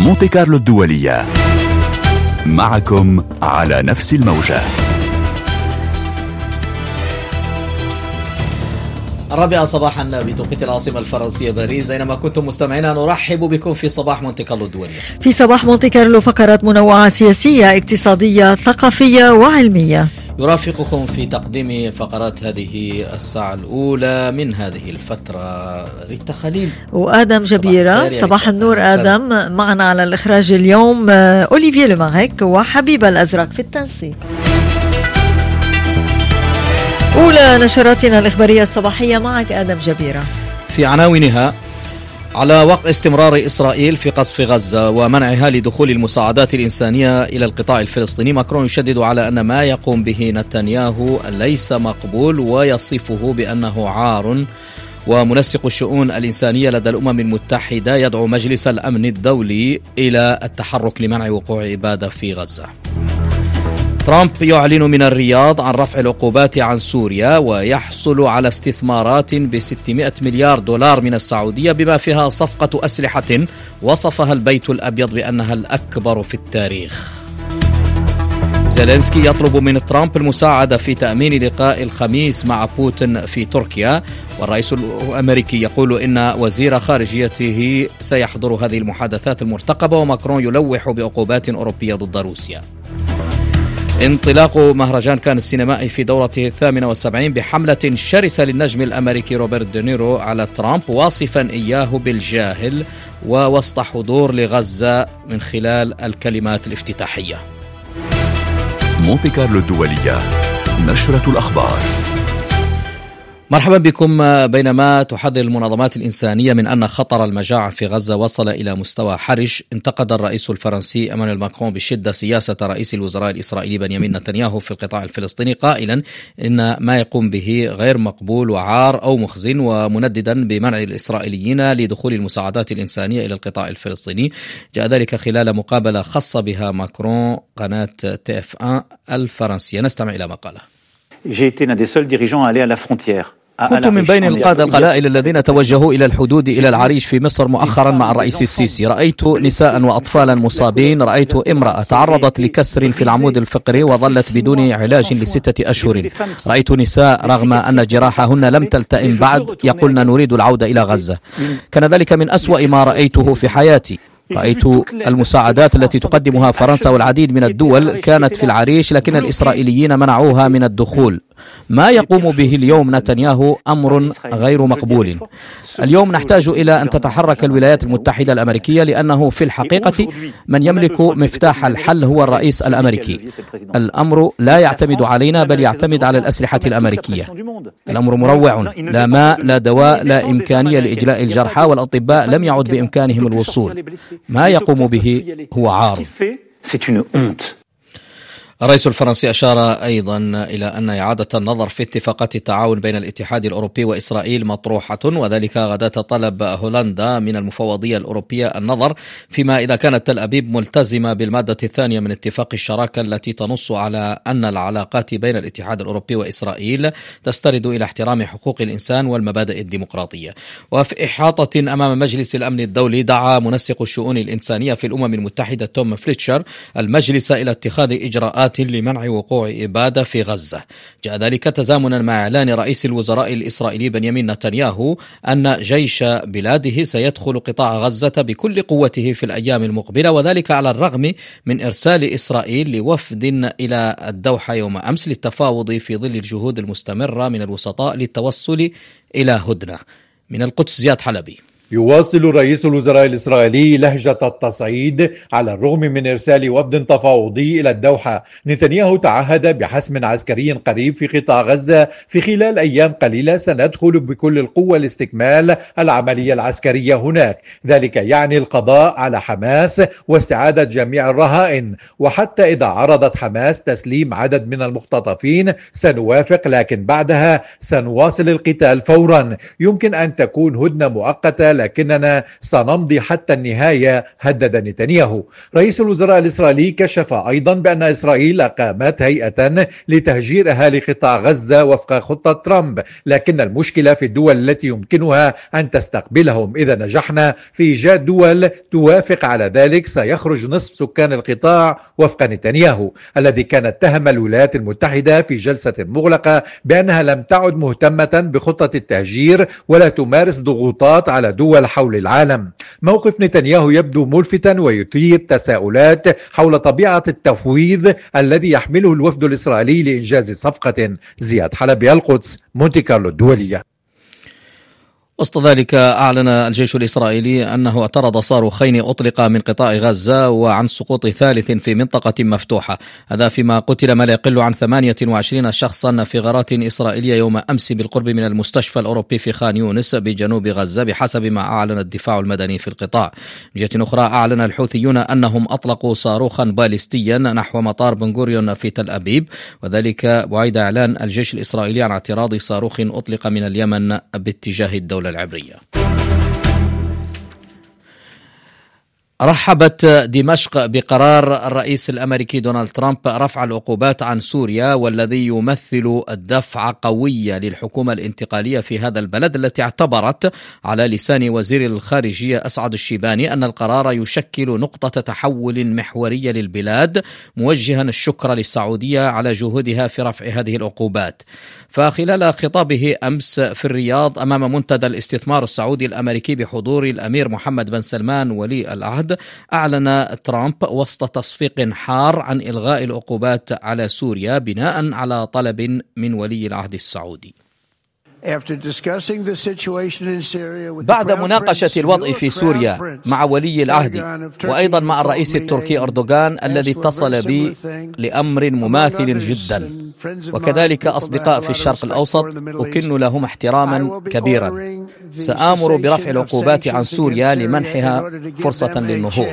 مونتي كارلو الدولية، معكم على نفس الموجة. 4 صباحا بتوقيت العاصمة الفرنسية باريس. أينما كنتم مستمعينا نرحب بكم في صباح مونتي كارلو الدولية. في صباح مونتي كارلو فقرات منوعة سياسية، اقتصادية، ثقافية وعلمية. يرافقكم في تقديم فقرات هذه الساعة الأولى من هذه الفترة ريتا خليل وآدم جبيرة. صباح النور آدم. معنا على الإخراج اليوم أوليفيه لماريك وحبيبة الأزرق في التنسيق. أولى نشراتنا الإخبارية الصباحية معك آدم جبيرة. في عناوينها: على وقت استمرار إسرائيل في قصف غزة ومنعها لدخول المساعدات الإنسانية إلى القطاع الفلسطيني، ماكرون يشدد على أن ما يقوم به نتنياهو ليس مقبول ويصفه بأنه عار. ومنسق الشؤون الإنسانية لدى الأمم المتحدة يدعو مجلس الأمن الدولي إلى التحرك لمنع وقوع إبادة في غزة. ترامب يعلن من الرياض عن رفع العقوبات عن سوريا ويحصل على استثمارات ب$600 مليار من السعودية بما فيها صفقة أسلحة وصفها البيت الأبيض بأنها الأكبر في التاريخ. زيلينسكي يطلب من ترامب المساعدة في تأمين لقاء الخميس مع بوتين في تركيا، والرئيس الأمريكي يقول إن وزير خارجيته سيحضر هذه المحادثات المرتقبة، وماكرون يلوح بعقوبات أوروبية ضد روسيا. انطلاق مهرجان كان السينمائي في دورته 78 بحملة شرسة للنجم الأمريكي روبرت دينيرو على ترامب، واصفا إياه بالجاهل، ووسط حضور لغزة من خلال الكلمات الافتتاحية. مونتي كارلو الدولية، نشرة الأخبار. مرحبا بكم. بينما تحذر المنظمات الإنسانية من أن خطر المجاعة في غزة وصل إلى مستوى حرج، انتقد الرئيس الفرنسي إيمانويل ماكرون بشدة سياسة رئيس الوزراء الإسرائيلي بنيامين نتنياهو في القطاع الفلسطيني، قائلا إن ما يقوم به غير مقبول وعار أو مخزن، ومنددا بمنع الإسرائيليين لدخول المساعدات الإنسانية إلى القطاع الفلسطيني. جاء ذلك خلال مقابلة خاص بها ماكرون قناة TF1 الفرنسية. نستمع إلى مقالة. كنت من بين القادة القلائل الذين توجهوا إلى الحدود إلى العريش في مصر مؤخرا مع الرئيس السيسي. رأيت نساء وأطفالا مصابين، رأيت امرأة تعرضت لكسر في العمود الفقري وظلت بدون علاج ل6 أشهر، رأيت نساء رغم أن جراحهن لم تلتئم بعد يقولن نريد العودة إلى غزة. كان ذلك من أسوأ ما رأيته في حياتي. رأيت المساعدات التي تقدمها فرنسا والعديد من الدول كانت في العريش، لكن الإسرائيليين منعوها من الدخول. ما يقوم به اليوم نتنياهو أمر غير مقبول. اليوم نحتاج إلى أن تتحرك الولايات المتحدة الأمريكية، لأنه في الحقيقة من يملك مفتاح الحل هو الرئيس الأمريكي. الأمر لا يعتمد علينا بل يعتمد على الأسلحة الأمريكية. الأمر مروع، لا ماء، لا دواء، لا إمكانية لإجلاء الجرحى، والأطباء لم يعد بإمكانهم الوصول. ما يقوم به هو عار. الرئيس الفرنسي أشار أيضا إلى أن إعادة النظر في اتفاقات التعاون بين الاتحاد الأوروبي وإسرائيل مطروحة، وذلك غداة طلب هولندا من المفوضية الأوروبية النظر فيما إذا كانت تل أبيب ملتزمة بالمادة الثانية من اتفاق الشراكة التي تنص على أن العلاقات بين الاتحاد الأوروبي وإسرائيل تستند إلى احترام حقوق الإنسان والمبادئ الديمقراطية. وفي إحاطة أمام مجلس الأمن الدولي، دعا منسق الشؤون الإنسانية في الأمم المتحدة توم فليتشر المجلس إلى اتخاذ إجراءات لمنع وقوع إبادة في غزة. جاء ذلك تزامنا مع إعلان رئيس الوزراء الإسرائيلي بنيامين نتنياهو أن جيش بلاده سيدخل قطاع غزة بكل قوته في الأيام المقبلة، وذلك على الرغم من إرسال إسرائيل لوفد إلى الدوحة يوم أمس للتفاوض في ظل الجهود المستمرة من الوسطاء للتوصل إلى هدنة. من القدس زياد حلبي. يواصل رئيس الوزراء الإسرائيلي لهجة التصعيد على الرغم من إرسال وفد تفاوضي إلى الدوحة. نتنياهو تعهد بحسم عسكري قريب في قطاع غزة في خلال أيام قليلة. سندخل بكل القوة لاستكمال العملية العسكرية هناك، ذلك يعني القضاء على حماس واستعادة جميع الرهائن، وحتى إذا عرضت حماس تسليم عدد من المختطفين سنوافق، لكن بعدها سنواصل القتال فورا. يمكن أن تكون هدنة مؤقتة ولكننا سنمضي حتى النهاية، هدد نتنياهو. رئيس الوزراء الإسرائيلي كشف أيضا بأن إسرائيل أقامت هيئة لتهجير أهالي قطاع غزة وفق خطة ترامب، لكن المشكلة في الدول التي يمكنها أن تستقبلهم. إذا نجحنا في إيجاد دول توافق على ذلك سيخرج نصف سكان القطاع وفق نتنياهو، الذي كان اتهم الولايات المتحدة في جلسة مغلقة بأنها لم تعد مهتمة بخطة التهجير ولا تمارس ضغوطات على دول حول العالم. موقف نتنياهو يبدو ملفتا ويثير تساؤلات حول طبيعة التفويض الذي يحمله الوفد الإسرائيلي لإنجاز صفقة. زياد حلبي، القدس، مونتي كارلو الدولية. وسط ذلك أعلن الجيش الإسرائيلي أنه اعترض صاروخين أطلق من قطاع غزة وعن سقوط ثالث في منطقة مفتوحة، هذا فيما قتل ما لا يقل عن 28 شخصا في غارات إسرائيلية يوم أمس بالقرب من المستشفى الأوروبي في خان يونس بجنوب غزة بحسب ما أعلن الدفاع المدني في القطاع. من جهة أخرى أعلن الحوثيون أنهم أطلقوا صاروخا باليستيا نحو مطار بن غوريون في تل أبيب، وذلك بعد إعلان الجيش الإسرائيلي عن اعتراض صاروخ أطلق من اليمن باتجاه الدولة العبرية. رحبت دمشق بقرار الرئيس الأمريكي دونالد ترامب رفع العقوبات عن سوريا، والذي يمثل دفعة قوية للحكومة الانتقالية في هذا البلد، التي اعتبرت على لسان وزير الخارجية أسعد الشيباني أن القرار يشكل نقطة تحول محورية للبلاد، موجها الشكر للسعودية على جهودها في رفع هذه العقوبات. فخلال خطابه أمس في الرياض أمام منتدى الاستثمار السعودي الأمريكي بحضور الأمير محمد بن سلمان ولي العهد، أعلن ترامب وسط تصفيق حار عن إلغاء العقوبات على سوريا بناء على طلب من ولي العهد السعودي. بعد مناقشة الوضع في سوريا مع ولي العهد وأيضا مع الرئيس التركي أردوغان الذي اتصل بي لأمر مماثل جدا، وكذلك أصدقاء في الشرق الأوسط أكن لهم احتراما كبيرا، سآمر برفع العقوبات عن سوريا لمنحها فرصة للنهوض.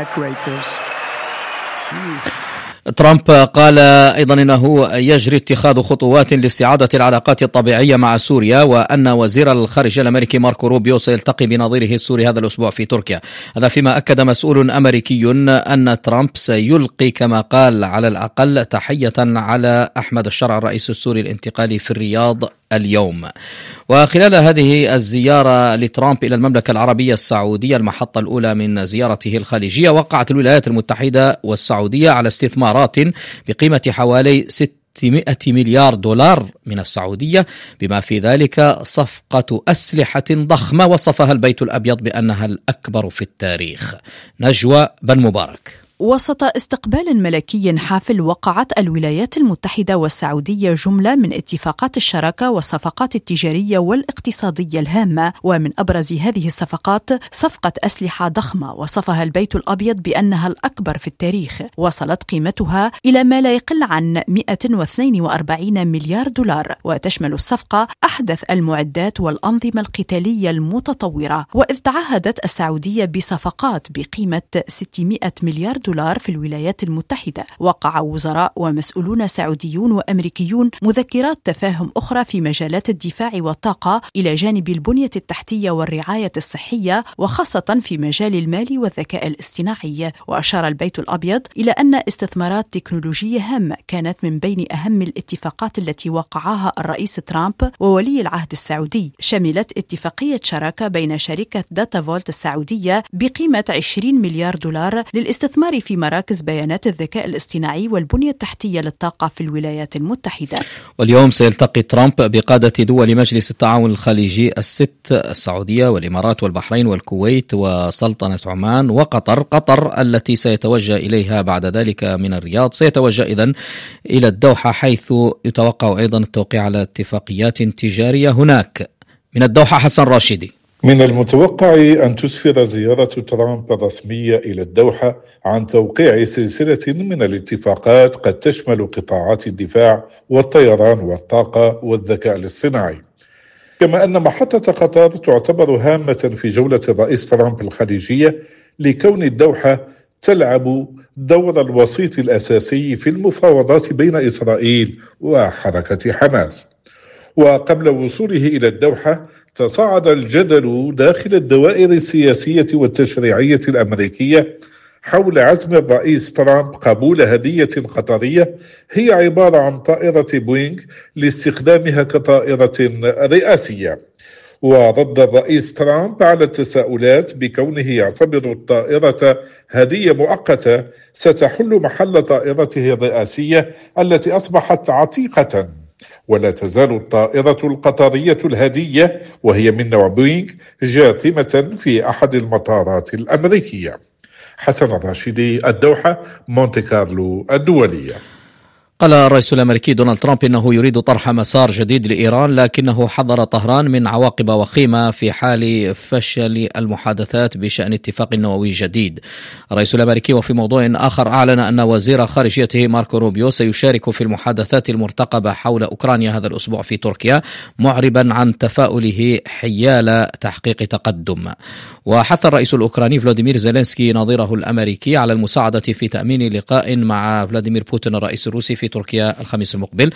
ترامب قال أيضا إنه يجري اتخاذ خطوات لاستعادة العلاقات الطبيعية مع سوريا، وأن وزير الخارجية الأمريكي ماركو روبيو سيلتقي بنظيره السوري هذا الأسبوع في تركيا. هذا فيما أكد مسؤول أمريكي أن ترامب سيلقي كما قال على الأقل تحية على أحمد الشرع الرئيس السوري الانتقالي في الرياض اليوم. وخلال هذه الزيارة لترامب إلى المملكة العربية السعودية، المحطة الأولى من زيارته الخليجية، وقعت الولايات المتحدة والسعودية على استثمارات بقيمة حوالي 600 مليار دولار من السعودية، بما في ذلك صفقة أسلحة ضخمة وصفها البيت الأبيض بأنها الأكبر في التاريخ. نجوى بن مبارك. وسط استقبال ملكي حافل، وقعت الولايات المتحدة والسعودية جملة من اتفاقات الشراكة والصفقات التجارية والاقتصادية الهامة، ومن أبرز هذه الصفقات صفقة أسلحة ضخمة وصفها البيت الأبيض بأنها الأكبر في التاريخ، وصلت قيمتها إلى ما لا يقل عن 142 مليار دولار، وتشمل الصفقة أحدث المعدات والأنظمة القتالية المتطورة. وإذ تعهدت السعودية بصفقات بقيمة 600 مليار دولار في الولايات المتحدة، وقع وزراء ومسؤولون سعوديون وأمريكيون مذكرات تفاهم أخرى في مجالات الدفاع والطاقة، إلى جانب البنية التحتية والرعاية الصحية، وخاصة في مجال المال والذكاء الاصطناعي. وأشار البيت الأبيض إلى أن استثمارات تكنولوجية هامة كانت من بين أهم الاتفاقات التي وقعها الرئيس ترامب وولي العهد السعودي، شملت اتفاقية شراكة بين شركة داتا فولت السعودية بقيمة 20 مليار دولار للاستثمار في مراكز بيانات الذكاء الاصطناعي والبنية التحتية للطاقة في الولايات المتحدة. واليوم سيلتقي ترامب بقادة دول مجلس التعاون الخليجي الست، السعودية والإمارات والبحرين والكويت وسلطنة عمان وقطر. قطر التي سيتوجه إليها بعد ذلك من الرياض، سيتوجه إذن إلى الدوحة، حيث يتوقع أيضا التوقيع على اتفاقيات تجارية هناك. من الدوحة حسن راشدي. من المتوقع أن تسفر زيارة ترامب الرسمية إلى الدوحة عن توقيع سلسلة من الاتفاقات قد تشمل قطاعات الدفاع والطيران والطاقة والذكاء الاصطناعي. كما أن محطة قطر تعتبر هامة في جولة الرئيس ترامب الخليجية، لكون الدوحة تلعب دور الوسيط الأساسي في المفاوضات بين إسرائيل وحركة حماس. وقبل وصوله إلى الدوحة تصاعد الجدل داخل الدوائر السياسية والتشريعية الأمريكية حول عزم الرئيس ترامب قبول هدية قطرية هي عبارة عن طائرة بوينغ لاستخدامها كطائرة رئاسية. ورد الرئيس ترامب على التساؤلات بكونه يعتبر الطائرة هدية مؤقتة ستحل محل طائرته الرئاسية التي أصبحت عتيقة. ولا تزال الطائرة القطرية الهدية وهي من نوع بوينغ جاثمة في أحد المطارات الأمريكية. حسن الراشدي، الدوحة، مونتي كارلو الدولية. قال الرئيس الأمريكي دونالد ترامب إنه يريد طرح مسار جديد لإيران، لكنه حذر طهران من عواقب وخيمة في حال فشل المحادثات بشأن اتفاق نووي جديد. الرئيس الأمريكي وفي موضوع آخر أعلن أن وزير خارجيته ماركو روبيو سيشارك في المحادثات المرتقبة حول أوكرانيا هذا الأسبوع في تركيا، معربا عن تفاؤله حيال تحقيق تقدم. وحث الرئيس الأوكراني فلاديمير زيلينسكي نظيره الأمريكي على المساعدة في تأمين لقاء مع فلاديمير بوتين الرئيس الروسي في تركيا الخميس المقبل،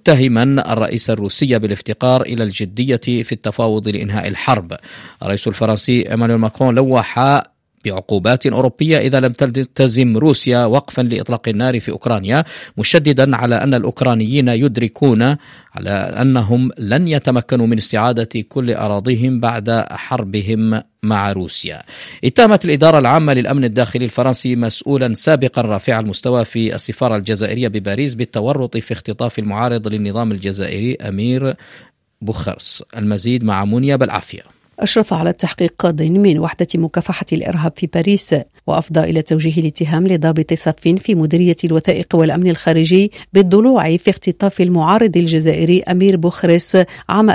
متهما الرئيس الروسي بالافتقار إلى الجدية في التفاوض لإنهاء الحرب. الرئيس الفرنسي إيمانويل ماكرون لوح بعقوبات أوروبية إذا لم تلتزم روسيا وقفا لإطلاق النار في أوكرانيا، مشددا على أن الأوكرانيين يدركون على أنهم لن يتمكنوا من استعادة كل أراضيهم بعد حربهم مع روسيا. اتهمت الإدارة العامة للأمن الداخلي الفرنسي مسؤولا سابقا رافع المستوى في السفارة الجزائرية بباريس بالتورط في اختطاف المعارض للنظام الجزائري أمير بوخرس. المزيد مع منيا بالعافية. أشرف على التحقيق قاضٍ من وحدة مكافحة الإرهاب في باريس، وأفضى إلى توجيه الاتهام لضابط صف في مديرية الوثائق والأمن الخارجي بالضلوع في اختطاف المعارض الجزائري أمير بوخرس عام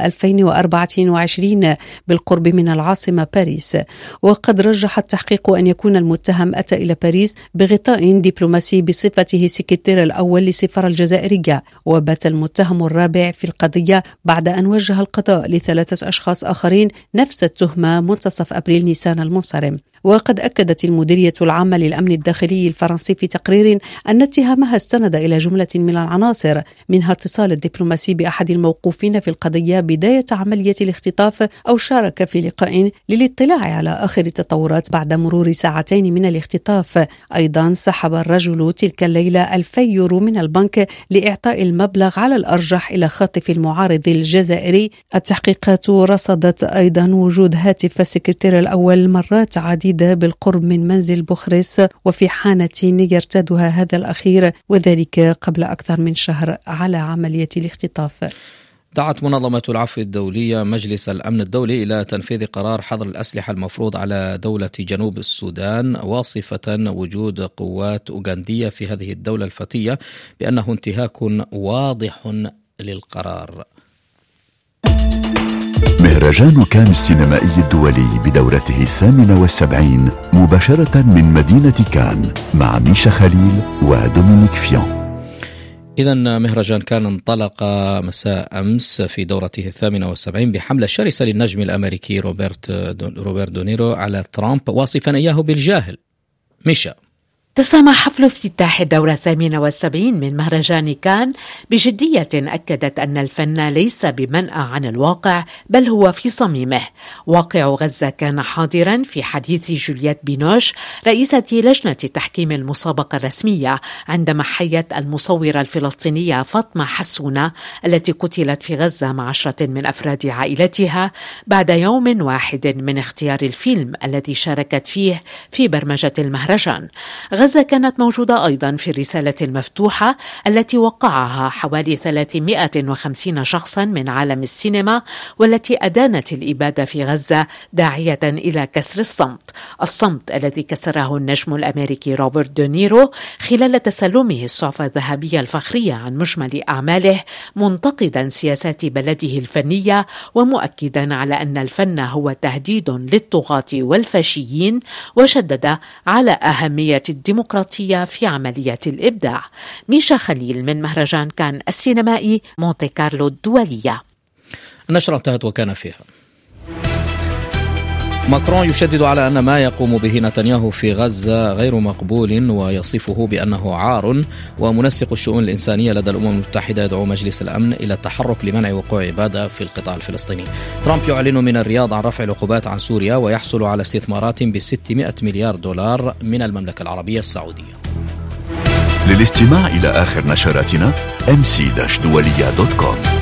2024 بالقرب من العاصمة باريس. وقد رجح التحقيق أن يكون المتهم أتى إلى باريس بغطاء دبلوماسي بصفته سكرتير الأول للسفارة الجزائرية، وبات المتهم الرابع في القضية بعد أن وجه القضاء ل3 أشخاص آخرين نفس التهمة منتصف أبريل نيسان المنصرم. وقد أكدت المديرية العامة للأمن الداخلي الفرنسي في تقرير أن اتهامها استند إلى جملة من العناصر، منها اتصال الدبلوماسي بأحد الموقوفين في القضية بداية عملية الاختطاف، أو شارك في لقاء للاطلاع على آخر التطورات بعد مرور ساعتين من الاختطاف. أيضا سحب الرجل تلك الليلة 2000 يورو من البنك لإعطاء المبلغ على الأرجح إلى خاطف المعارض الجزائري. التحقيقات رصدت أيضا وجود هاتف السكرتير الأول مرات عديدة بالقرب من منزل بوخرس وفي حانة يرتادها هذا الأخير، وذلك قبل أكثر من شهر على عملية الاختطاف. دعت منظمة العفو الدولية مجلس الأمن الدولي إلى تنفيذ قرار حظر الأسلحة المفروض على دولة جنوب السودان، واصفة وجود قوات أوغندية في هذه الدولة الفتية بأنه انتهاك واضح للقرار. مهرجان كان السينمائي الدولي بدورته 78 مباشرة من مدينة كان مع ميشا خليل ودومينيك فيون. إذن مهرجان كان انطلق مساء أمس في دورته 78 بحملة شرسة للنجم الأمريكي روبرت دونيرو على ترامب، واصفا إياه بالجاهل. ميشا. تسامى حفل افتتاح الدورة 78 من مهرجان كان بجدية أكدت أن الفن ليس بمنأى عن الواقع، بل هو في صميمه. واقع غزة كان حاضرا في حديث جولييت بينوش رئيسة لجنة تحكيم المسابقة الرسمية عندما حيت المصورة الفلسطينية فاطمة حسونة التي قتلت في غزة مع 10 من أفراد عائلتها بعد يوم واحد من اختيار الفيلم الذي شاركت فيه في برمجة المهرجان. غزة كانت موجودة أيضا في الرسالة المفتوحة التي وقعها حوالي 350 شخصا من عالم السينما، والتي أدانت الإبادة في غزة داعية إلى كسر الصمت الذي كسره النجم الأمريكي روبرت دونيرو خلال تسلمه الصعفة الذهبية الفخرية عن مجمل أعماله، منتقدا سياسات بلده الفنية ومؤكدا على أن الفن هو تهديد للطغاة والفاشيين، وشدد على أهمية الديمقراطية في عملية الإبداع. ميشا خليل من مهرجان كان السينمائي مونتي كارلو الدولية. النشرة انتهت وكان فيها ماكرون يشدد على أن ما يقوم به نتنياهو في غزة غير مقبول ويصفه بأنه عار، ومنسق الشؤون الإنسانية لدى الأمم المتحدة يدعو مجلس الأمن إلى التحرك لمنع وقوع إبادة في القطاع الفلسطيني. ترامب يعلن من الرياض عن رفع العقوبات عن سوريا ويحصل على استثمارات ب$600 مليار من المملكة العربية السعودية. للاستماع إلى آخر نشراتنا mc-dualia.com.